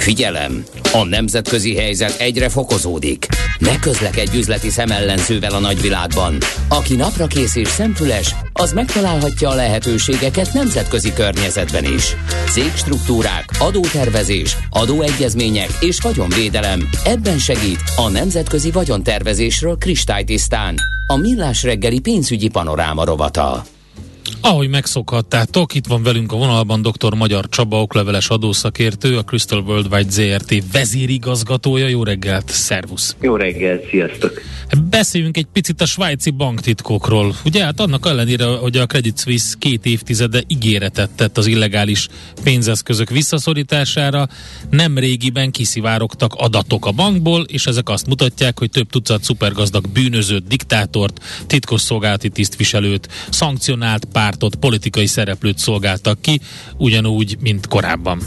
Figyelem! A nemzetközi helyzet egyre fokozódik. Ne közlekedj üzleti szemellenzővel a nagyvilágban. Aki naprakész és szemfüles, az megtalálhatja a lehetőségeket nemzetközi környezetben is. Cégstruktúrák, adótervezés, adóegyezmények és vagyonvédelem. Ebben segít a nemzetközi vagyontervezésről kristálytisztán. A Millás reggeli pénzügyi panoráma rovata. Ahogy megszokhattátok, itt van velünk a vonalban dr. Magyar Csaba, okleveles adószakértő, a Crystal Worldwide ZRT vezérigazgatója. Jó reggelt, szervusz! Jó reggelt, sziasztok! Beszéljünk egy picit a svájci banktitkokról. Ugye hát annak ellenére, hogy a Credit Suisse 2 évtizede ígéretet tett az illegális pénzeszközök visszaszorítására, nem régiben kiszivárogtak adatok a bankból, és ezek azt mutatják, hogy több tucat szupergazdag bűnözőt, diktátort, titkosszolgálati tisztviselőt, szankcionált pártot, politikai szereplőt szolgáltak ki, ugyanúgy, mint korábban.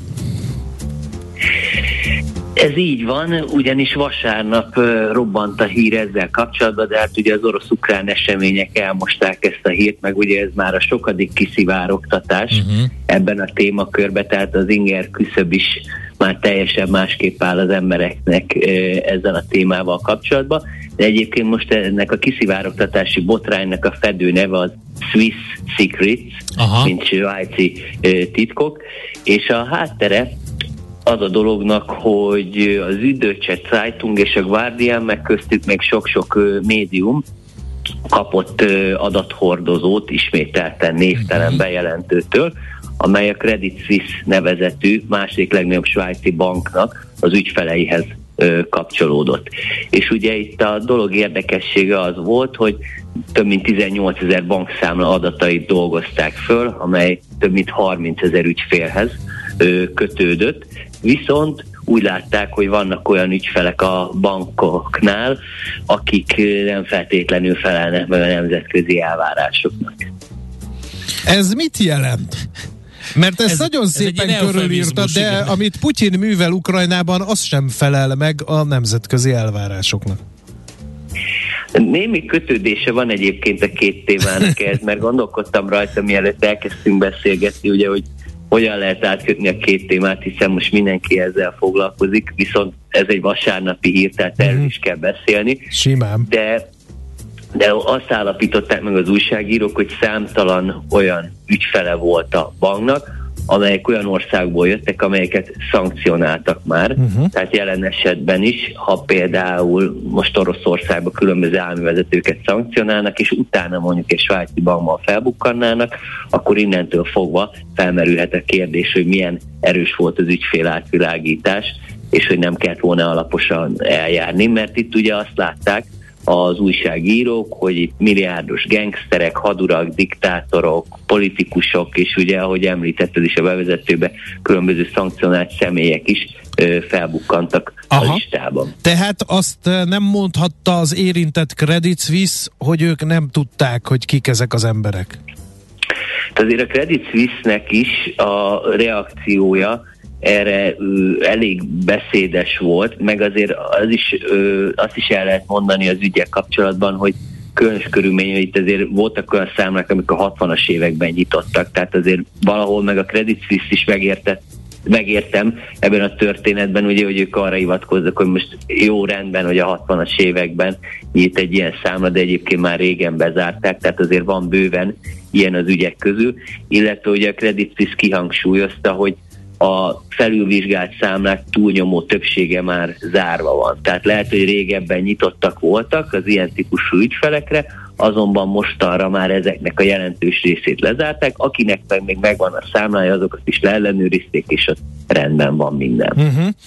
Ez így van, ugyanis vasárnap robbant a hír ezzel kapcsolatban, de hát ugye az orosz-ukrán események elmosták ezt a hírt, meg ugye ez már a sokadik kiszivárogtatás ebben a témakörben, tehát az inger küszöb is már teljesen másképp áll az embereknek ezzel a témával kapcsolatban, de egyébként most ennek a kiszivárogtatási botránynak a fedő neve az Swiss Secrets, mint svájci titkok, és a háttere az a dolognak, hogy az Süddeutsche Zeitung és a Guardian, meg köztük még sok-sok médium kapott adathordozót ismételten névtelen bejelentőtől, amely a Credit Suisse nevezetű második legnagyobb svájci banknak az ügyfeleihez kapcsolódott. És ugye itt a dolog érdekessége az volt, hogy több mint 18 000 bankszámla adatait dolgozták föl, amely több mint 30 000 ügyfélhez kötődött, viszont úgy látták, hogy vannak olyan ügyfelek a bankoknál, akik nem feltétlenül felelnek meg a nemzetközi elvárásoknak. Ez mit jelent? Mert ezt nagyon szépen körülírtad, de igen, amit Putyin művel Ukrajnában, az sem felel meg a nemzetközi elvárásoknak. Némi kötődése van egyébként a két témának ez, mert gondolkodtam rajta, mielőtt elkezdtünk beszélgetni, ugye, hogy hogyan lehet átkötni a két témát, hiszen most mindenki ezzel foglalkozik, viszont ez egy vasárnapi hír, tehát erről is kell beszélni. Simán. De azt állapították meg az újságírók, hogy számtalan olyan ügyfele volt a banknak, amelyek olyan országból jöttek, amelyeket szankcionáltak már. Tehát jelen esetben is, ha például most Oroszországban különböző állami vezetőket szankcionálnak, és utána mondjuk egy svájci bankban felbukkannának, akkor innentől fogva felmerülhet a kérdés, hogy milyen erős volt az ügyfél átvilágítás, és hogy nem kellett volna alaposan eljárni, mert itt ugye azt látták az újságírók, hogy itt milliárdos gengszterek, hadurak, diktátorok, politikusok, és ugye, ahogy említetted is a bevezetőben, különböző szankcionált személyek is felbukkantak a listában. Tehát azt nem mondhatta az érintett Credit Suisse, hogy ők nem tudták, hogy kik ezek az emberek? Azért a Credit Suisse-nek is a reakciója erre elég beszédes volt, meg azért azt is el lehet mondani az ügyek kapcsolatban, hogy különös körülmények, itt azért voltak olyan számlák, amik a 60-as években nyitottak, tehát azért valahol meg a Credit Suisse is megértem ebben a történetben, ugye, hogy ők arra hivatkoznak, hogy most jó rendben, hogy a 60-as években nyit egy ilyen számla, de egyébként már régen bezárták, tehát azért van bőven ilyen az ügyek közül, illetve ugye a Credit Suisse kihangsúlyozta, hogy a felülvizsgált számlák túlnyomó többsége már zárva van. Tehát lehet, hogy régebben nyitottak voltak az ilyen típusú ügyfelekre, azonban mostanra már ezeknek a jelentős részét lezárták, akinek meg még megvan a számlája, azokat is leellenőrizték, és ott rendben van minden.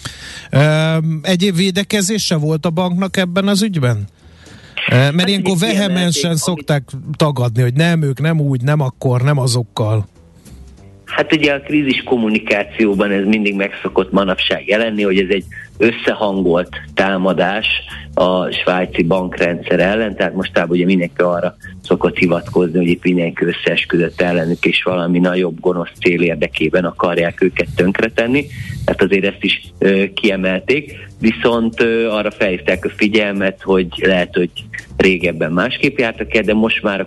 Egyéb védekezése volt a banknak ebben az ügyben? Mert ilyenkor vehemensen szokták tagadni, hogy nem, ők nem úgy, nem akkor, nem azokkal. Hát ugye a krízis kommunikációban ez mindig megszokott manapság jelenni, hogy ez egy összehangolt támadás a svájci bankrendszer ellen, tehát mostában ugye mindenki arra szokott hivatkozni, hogy itt mindenki összeesküdött ellenük, és valami nagyobb gonosz cél érdekében akarják őket tönkretenni, tehát azért ezt is kiemelték, viszont arra felhívták a figyelmet, hogy lehet, hogy régebben másképp jártak el, de most már a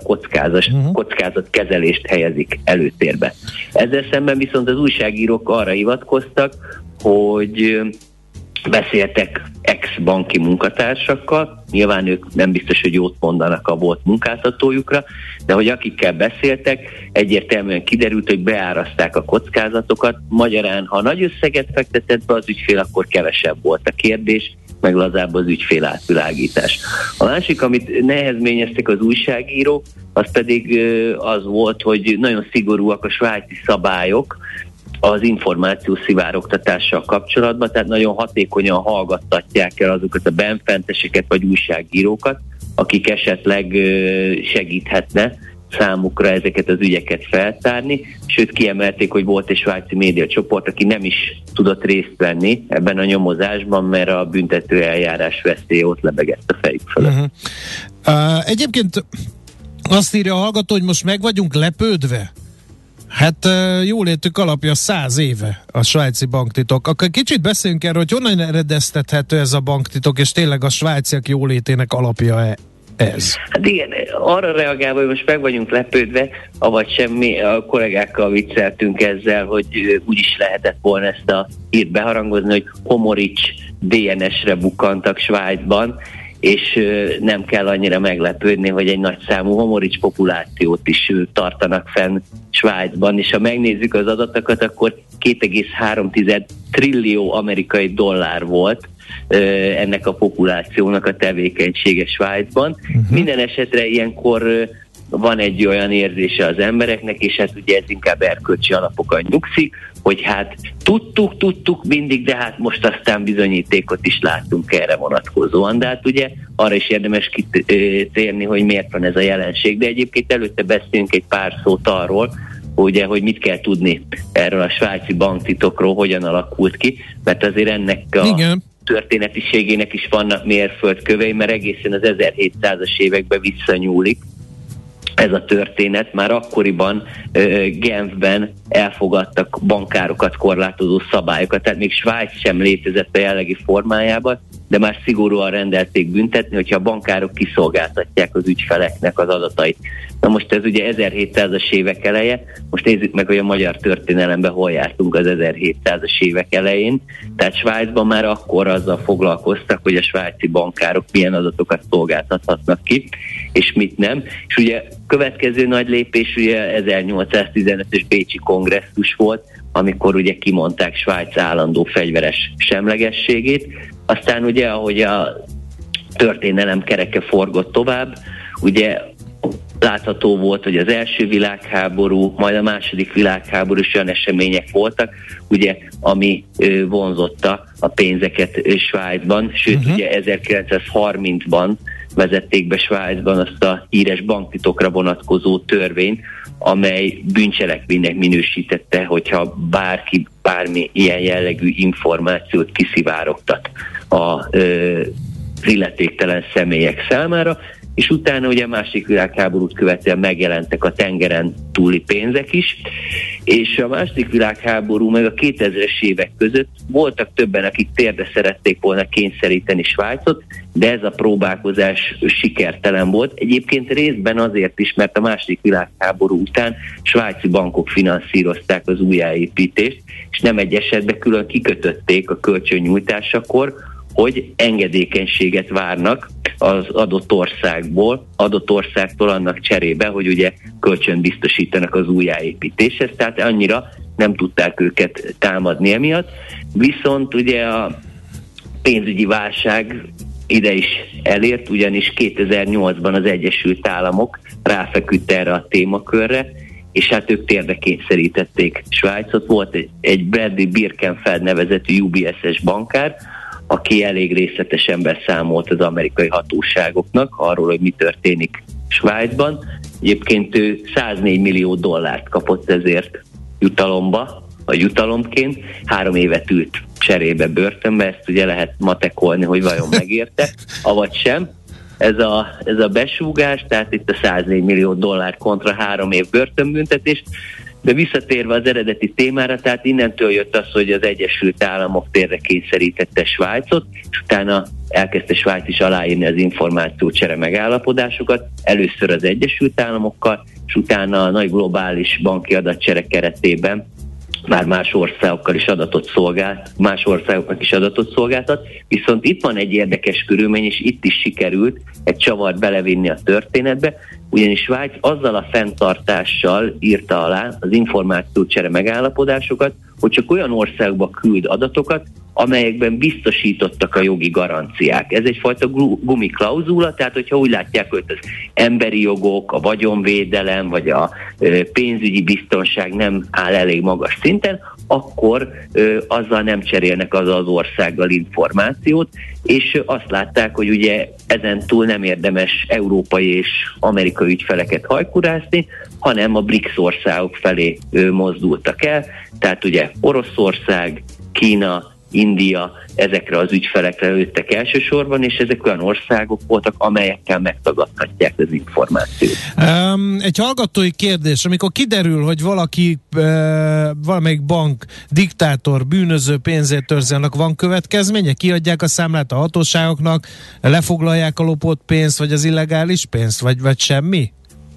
kockázatkezelést helyezik előtérbe. Ezzel szemben viszont az újságírók arra hivatkoztak, hogy beszéltek ex-banki munkatársakkal, nyilván ők nem biztos, hogy jót mondanak a volt munkáltatójukra, de hogy akikkel beszéltek, egyértelműen kiderült, hogy beáraszták a kockázatokat, magyarán, ha nagy összeget fektetett be az ügyfél, akkor kevesebb volt a kérdés, meg lazább az ügyfél átvilágítás. A másik, amit nehezményeztek az újságírók, az pedig az volt, hogy nagyon szigorúak a svájci szabályok az információ szivárogtatással kapcsolatban, tehát nagyon hatékonyan hallgattatják el azokat a benfenteseket vagy újságírókat, akik esetleg segíthetne számukra ezeket az ügyeket feltárni, sőt kiemelték, hogy volt egy svájci médiacsoport, aki nem is tudott részt venni ebben a nyomozásban, mert a büntető eljárás veszélye ott lebegett a fejük fölött. Egyébként azt írja a hallgató, hogy most meg vagyunk lepődve. Hát jólétük alapja 100 éve a svájci banktitok. Akkor kicsit beszéljünk erről, hogy honnan eredeztethető ez a banktitok, és tényleg a svájciak jólétének alapja ez? Hát igen, arra reagálva, hogy most meg vagyunk lepődve, avagy semmi, a kollégákkal vicceltünk ezzel, hogy úgy is lehetett volna ezt a hírt beharangozni, hogy Homorics DNS-re bukkantak Svájcban, és nem kell annyira meglepődni, hogy egy nagyszámú Homorics populációt is tartanak fenn Svájcban, és ha megnézzük az adatokat, akkor 2,3 trillió amerikai dollár volt ennek a populációnak a tevékenysége Svájcban. Minden esetre ilyenkor van egy olyan érzése az embereknek, és hát ugye ez inkább erkölcsi alapokon nyugszik, hogy hát tudtuk mindig, de hát most aztán bizonyítékot is láttunk erre vonatkozóan. De hát ugye arra is érdemes kitérni, hogy miért van ez a jelenség. De egyébként előtte beszélünk egy pár szót arról, ugye, hogy mit kell tudni erről a svájci banktitokról, hogyan alakult ki, mert azért ennek a történetiségének is vannak mérföldkövei, mert egészen az 1700-as években visszanyúlik ez a történet. Már akkoriban Genfben elfogadtak bankárokat korlátozó szabályokat, tehát még Svájc sem létezett a jellegi formájában, de már szigorúan rendelték büntetni, hogyha a bankárok kiszolgáltatják az ügyfeleknek az adatait. Na most ez ugye 1700-as évek eleje, most nézzük meg, hogy a magyar történelemben hol jártunk az 1700-as évek elején. Tehát Svájcban már akkor azzal foglalkoztak, hogy a svájci bankárok milyen adatokat szolgáltathatnak ki, és mit nem. És ugye következő nagy lépés ugye 1815-ös Bécsi kongresszus volt, amikor ugye kimondták Svájc állandó fegyveres semlegességét. Aztán ugye, ahogy a történelem kereke forgott tovább, ugye látható volt, hogy az első világháború, majd a második világháború is olyan események voltak, ugye, ami vonzotta a pénzeket Svájcban, sőt, ugye 1930-ban vezették be Svájcban azt a híres banktitokra vonatkozó törvényt, amely bűncselekménynek minősítette, hogyha bárki bármi ilyen jellegű információt kiszivárogtat az illetéktelen személyek számára, és utána ugye a második világháborút követően megjelentek a tengeren túli pénzek is, és a második világháború meg a 2000-es évek között voltak többen, akik térdre szerették volna kényszeríteni Svájcot, de ez a próbálkozás sikertelen volt. Egyébként részben azért is, mert a második világháború után svájci bankok finanszírozták az újjáépítést, és nem egy esetben külön kikötötték a kölcsönnyújtásakor, hogy engedékenységet várnak az adott országtól annak cserébe, hogy ugye kölcsön biztosítanak az újjáépítéshez, tehát annyira nem tudták őket támadni emiatt. Viszont ugye a pénzügyi válság ide is elért, ugyanis 2008-ban az Egyesült Államok ráfeküdt erre a témakörre, és hát ők térdre kényszerítették Svájcot. Volt egy Bradley Birkenfeld nevezetű UBS-es bankár, aki elég részletesen beszámolt az amerikai hatóságoknak arról, hogy mi történik Svájcban. Egyébként ő 104 millió dollárt kapott ezért jutalomként. 3 évet ült cserébe börtönbe, ezt ugye lehet matekolni, hogy vajon megérte, avagy sem. Ez a besúgás, tehát itt a 104 millió dollár kontra 3 év börtönbüntetés. De visszatérve az eredeti témára, tehát innentől jött az, hogy az Egyesült Államok térdre kényszerítette Svájcot, és utána elkezdte Svájc is aláírni az információcsere megállapodásokat, először az Egyesült Államokkal, és utána a nagy globális banki adatcsere keretében már más országoknak is adatot szolgáltat, viszont itt van egy érdekes körülmény, és itt is sikerült egy csavart belevinni a történetbe, ugyanis Svájc azzal a fenntartással írta alá az információcsere megállapodásokat, hogy csak olyan országba küld adatokat, amelyekben biztosítottak a jogi garanciák. Ez egyfajta gumiklauzula, tehát hogyha úgy látják, hogy az emberi jogok, a vagyonvédelem vagy a pénzügyi biztonság nem áll elég magas szinten, akkor azzal nem cserélnek az országgal információt, és azt látták, hogy ugye ezen túl nem érdemes európai és amerikai ügyfeleket hajkurászni, hanem a BRICS országok felé mozdultak el, tehát ugye Oroszország, Kína, India, ezekre az ügyfelekre lőttek elsősorban, és ezek olyan országok voltak, amelyekkel megtagadhatják az információt. Egy hallgatói kérdés, amikor kiderül, hogy valaki, valamelyik bank diktátor, bűnöző, pénzért őrzi, annak van következménye? Kiadják a számlát a hatóságoknak, lefoglalják a lopott pénzt, vagy az illegális pénzt, vagy semmi?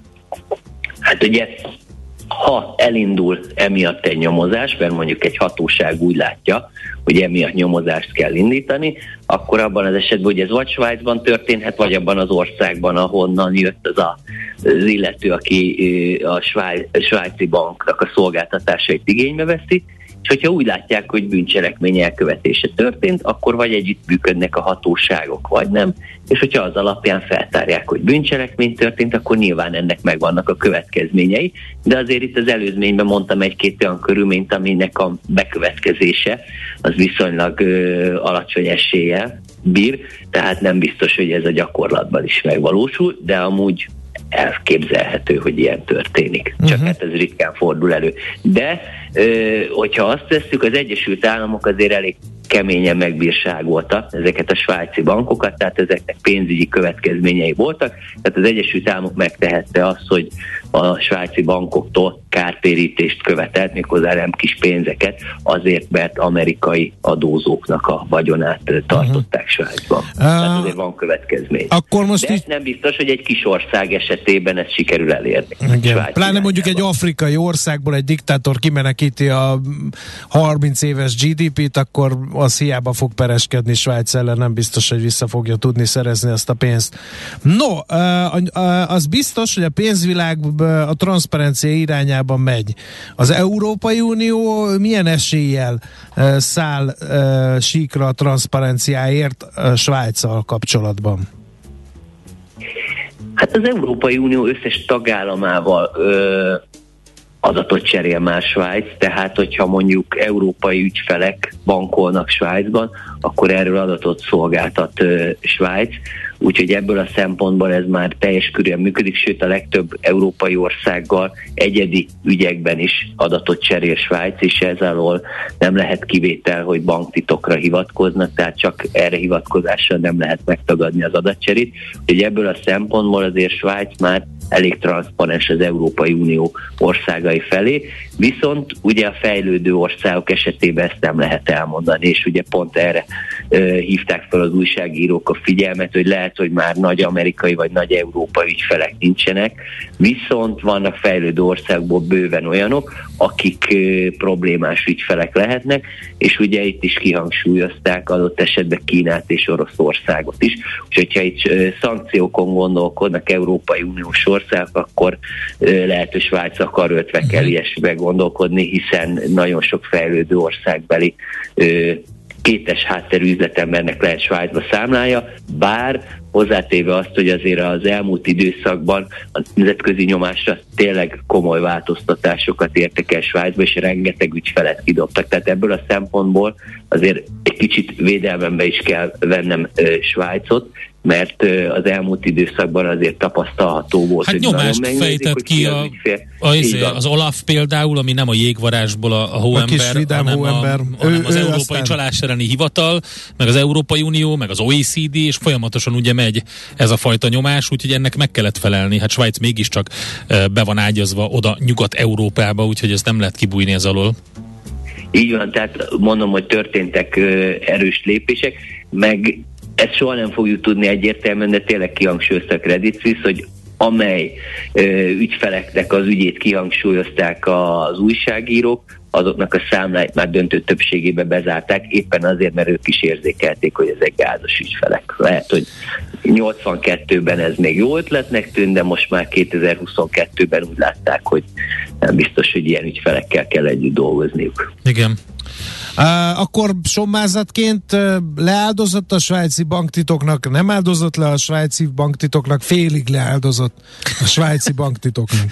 Hát ugye, ha elindul emiatt egy nyomozás, mert mondjuk egy hatóság úgy látja, hogy emiatt nyomozást kell indítani, akkor abban az esetben, hogy ez vagy Svájcban történhet, vagy abban az országban, ahonnan jött az illető, aki a svájci banknak a szolgáltatásait igénybe veszi, és hogyha úgy látják, hogy bűncselekmény elkövetése történt, akkor vagy együttműködnek a hatóságok, vagy nem, és hogyha az alapján feltárják, hogy bűncselekmény történt, akkor nyilván ennek megvannak a következményei, de azért itt az előzményben mondtam egy-két olyan körülményt, aminek a bekövetkezése az viszonylag alacsony eséllyel bír, tehát nem biztos, hogy ez a gyakorlatban is megvalósul, de amúgy elképzelhető, hogy ilyen történik. Csak hát ez ritkán fordul elő. De hogyha azt tesszük, az Egyesült Államok azért elég keményen megbírságolta ezeket a svájci bankokat, tehát ezeknek pénzügyi következményei voltak, tehát az Egyesült Államok megtehette azt, hogy a svájci bankoktól kártérítést követelt, méghozzá nem kis pénzeket, azért, mert amerikai adózóknak a vagyonát tartották Svájcban. Tehát azért van következmény. Akkor most de nem biztos, hogy egy kis ország esetében ezt sikerül elérni. Pláne mondjuk egy afrikai országból egy diktátor kimenekíti a 30 éves GDP-t, akkor az hiába fog pereskedni Svájc ellen, nem biztos, hogy vissza fogja tudni szerezni ezt a pénzt. No, az biztos, hogy a pénzvilág a transzparencia irányában megy. Az Európai Unió milyen eséllyel száll síkra a transzparenciáért Svájccal kapcsolatban? Hát az Európai Unió összes tagállamával adatot cserél már Svájc, tehát hogyha mondjuk európai ügyfelek bankolnak Svájcban, akkor erről adatot szolgáltat Svájc, úgyhogy ebből a szempontból ez már teljes körűen működik, sőt a legtöbb európai országgal egyedi ügyekben is adatot cserél Svájc, és ez alól nem lehet kivétel, hogy banktitokra hivatkoznak, tehát csak erre hivatkozással nem lehet megtagadni az adatcserét, úgyhogy ebből a szempontból azért Svájc már elég transzparens az Európai Unió országai felé, viszont ugye a fejlődő országok esetében ezt nem lehet elmondani, és ugye pont erre hívták fel az újságírók a figyelmet, hogy lehet, hogy már nagy amerikai vagy nagy európai ügyfelek nincsenek, viszont vannak fejlődő országból bőven olyanok, akik problémás ügyfelek lehetnek, és ugye itt is kihangsúlyozták adott esetben Kínát és Oroszországot is, úgyhogy ha itt szankciókon gondolkodnak Európai Uniós országok, akkor lehet, hogy Svájc akar öltve kell ilyesmibe gondolkodni, hiszen nagyon sok fejlődő országbeli kétes hátterű üzletembernek lehet Svájcba számlája, bár hozzátéve azt, hogy azért az elmúlt időszakban a nemzetközi nyomásra tényleg komoly változtatásokat értek el Svájcba, és rengeteg ügyfelet kidobtak. Tehát ebből a szempontból azért egy kicsit védelmembe is kell vennem Svájcot, mert az elmúlt időszakban azért tapasztalható volt, hát hogy nyomást fejtett ki az Olaf például, ami nem a jégvarázsból a hóember, hanem az Európai Csalás elleni Hivatal, meg az Európai Unió, meg az OECD, és folyamatosan ugye megy ez a fajta nyomás, úgyhogy ennek meg kellett felelni. Hát Svájc mégiscsak be van ágyazva oda Nyugat-Európába, úgyhogy ezt nem lehet kibújni ez alól. Így van, tehát mondom, hogy történtek erős lépések, meg ezt soha nem fogjuk tudni egyértelműen, de tényleg kihangsúlyozta a Credit Suisse, hogy amely ügyfeleknek az ügyét kihangsúlyozták az újságírók, azoknak a számláit már döntő többségébe bezárták, éppen azért, mert ők is érzékelték, hogy ezek gázos ügyfelek. Lehet, hogy 82-ben ez még jó ötletnek tűnt, de most már 2022-ben úgy látták, hogy nem biztos, hogy ilyen ügyfelekkel kell együtt dolgozniuk. Igen. Akkor sommázatként leáldozott a svájci banktitoknak, nem áldozott le a svájci banktitoknak, félig leáldozott a svájci banktitoknak.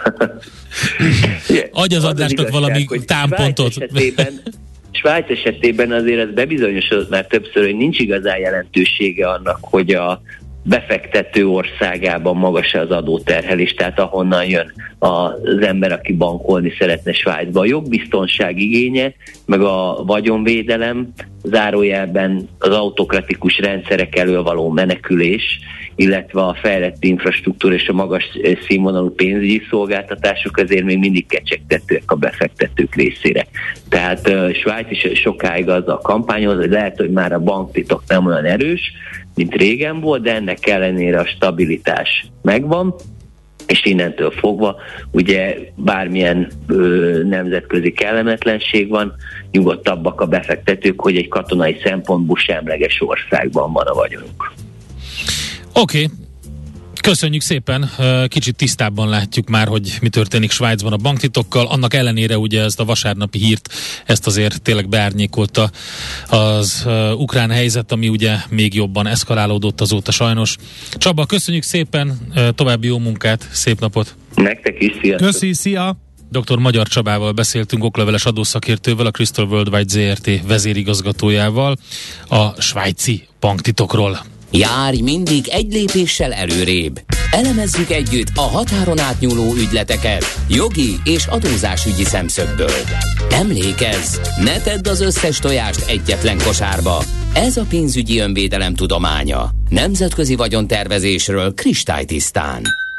Adj az adásnak valami támpontot. Svájc esetében azért ez bebizonyosodott már többször, hogy nincs igazán jelentősége annak, hogy a befektető országában magas az adóterhelés, tehát ahonnan jön az ember, aki bankolni szeretne Svájcba. A jogbiztonság igénye, meg a vagyonvédelem, zárójelben az autokratikus rendszerek elől való menekülés, illetve a fejlett infrastruktúra és a magas színvonalú pénzügyi szolgáltatások azért még mindig kecsegtetőek a befektetők részére. Tehát Svájc is sokáig azzal kampányoz, hogy lehet, hogy már a banktitok nem olyan erős, mint régen volt, de ennek ellenére a stabilitás megvan, és innentől fogva ugye bármilyen nemzetközi kellemetlenség van, nyugodtabbak a befektetők, hogy egy katonai szempontból semleges országban van a vagyonuk. Oké. Köszönjük szépen, kicsit tisztábban látjuk már, hogy mi történik Svájcban a banktitokkal, annak ellenére ugye ezt a vasárnapi hírt, ezt azért tényleg beárnyékolta az ukrán helyzet, ami ugye még jobban eszkalálódott azóta sajnos. Csaba, köszönjük szépen, további jó munkát, szép napot! Nektek is, sziasztok! Köszi, szia! Dr. Magyar Csabával beszéltünk, okleveles adószakértővel, a Crystal Worldwide ZRT vezérigazgatójával a svájci banktitokról. Járj mindig egy lépéssel előrébb. Elemezzük együtt a határon átnyúló ügyleteket jogi és adózásügyi szemszögből. Emlékezz, ne tedd az összes tojást egyetlen kosárba. Ez a pénzügyi önvédelem tudománya. Nemzetközi vagyontervezésről kristálytisztán.